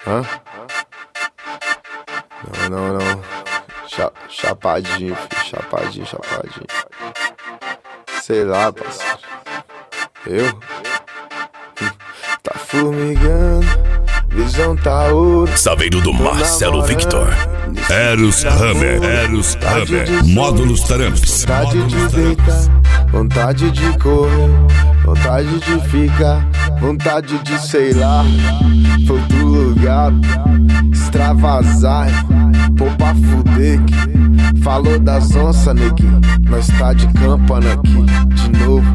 Hã? Não. Chapadinho, filho. Chapadinho. Sei lá, parceiro. Eu? Tá formigando, visão tá ouro. Saveiro do Marcelo Victor. Eros Hammer. Módulos Taramps. Vontade de deitar, vontade de correr, vontade de ficar, vontade de sei lá. Foi outro lugar, extravasar, pô pra fuder que falou das onças, neguinho. Nós tá de campana aqui, de novo.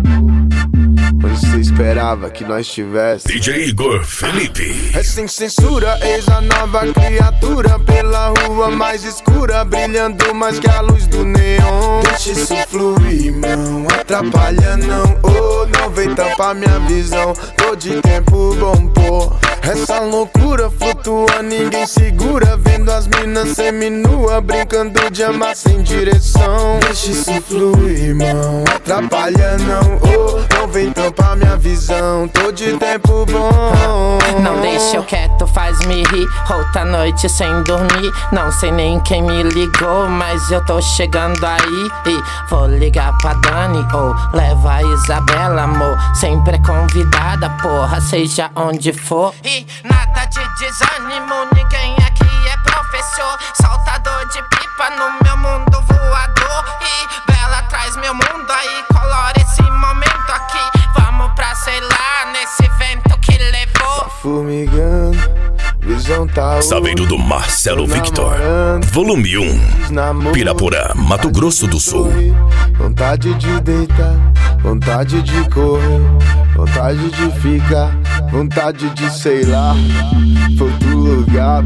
Onde cê esperava que nós tivesse? DJ Igor Felipe. É sem censura, eis a nova criatura pela rua mais escura, brilhando mais que a luz do neon. Deixa isso fluir, não atrapalha não. Oh, não vem tampar minha visão. Tô de tempo bom, pô. Essa loucura flutua, ninguém segura. Vendo as minas seminua, brincando de amar sem direção. Deixa isso fluir, irmão, atrapalha não. Oh, não vem tampar minha visão. Tô de tempo bom. Não deixa eu quieto, faz-me rir. Outra noite sem dormir. Não sei nem quem me ligou, mas eu tô chegando aí. E vou ligar pra Dani ou leva a Isabela, amor. Sempre é convidada, porra, seja onde for. E nada de desânimo, ninguém aqui é professor. Saltador de pipa no meu mundo voador. E Bela traz meu mundo aí, colora esse momento aqui. Vamos pra, sei lá, nesse vento que levou. Tá formigando, visão tá ouro. Saveiro do Marcelo Victor. Volume 1. Pirapora, Mato Grosso do Sul. Vontade de deitar, vontade de correr, vontade de ficar, vontade de sei lá. Foi outro lugar,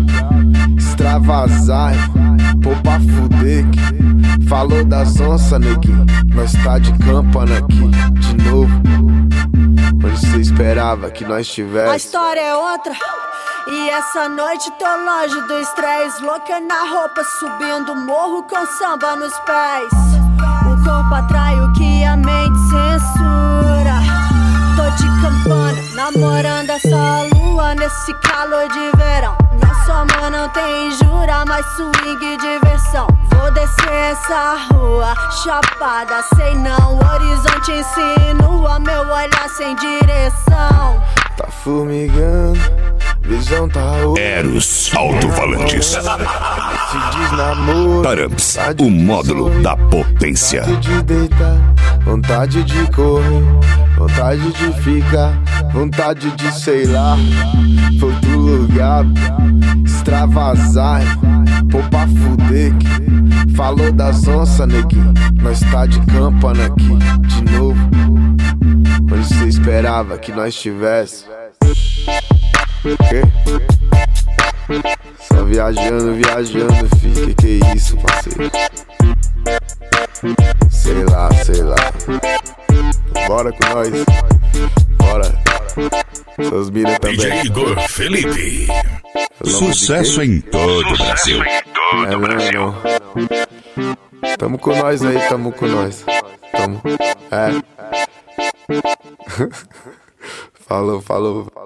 extravasar, pô pra fuder que falou das onças, neguinho. Nós tá de campana aqui, de novo. Onde cê esperava que nós tivesse? A história é outra. E essa noite tô longe do estresse. Louca na roupa, subindo morro com samba nos pés. O corpo atrai o que a mente censura. Tô de campana, namorando essa lua nesse calor de verão. Nosso amor não tem jura, mas swing e diversão. Vou descer essa rua, chapada, sei não. Horizonte insinua, meu olhar sem direção. Tá formigando, visão tá ouro. Eros Alto-Falantes. Se diz namoro, Taramps, o módulo da potência. vontade de deitar, vontade de correr, vontade de ficar, vontade de sei lá. Foi outro lugar, extravasar, pô pra fuder que falou das onças, neguinho. Nós tá de campana aqui, de novo. Onde cê esperava que nós tivesse? Quê? Só viajando, filho. Que é isso, parceiro? Sei lá. Bora com nós. Bora. Seus mira também. DJ Igor Felipe. Sucesso em todo o Brasil. Não. Tamo com nós aí, tamo. É. Falou.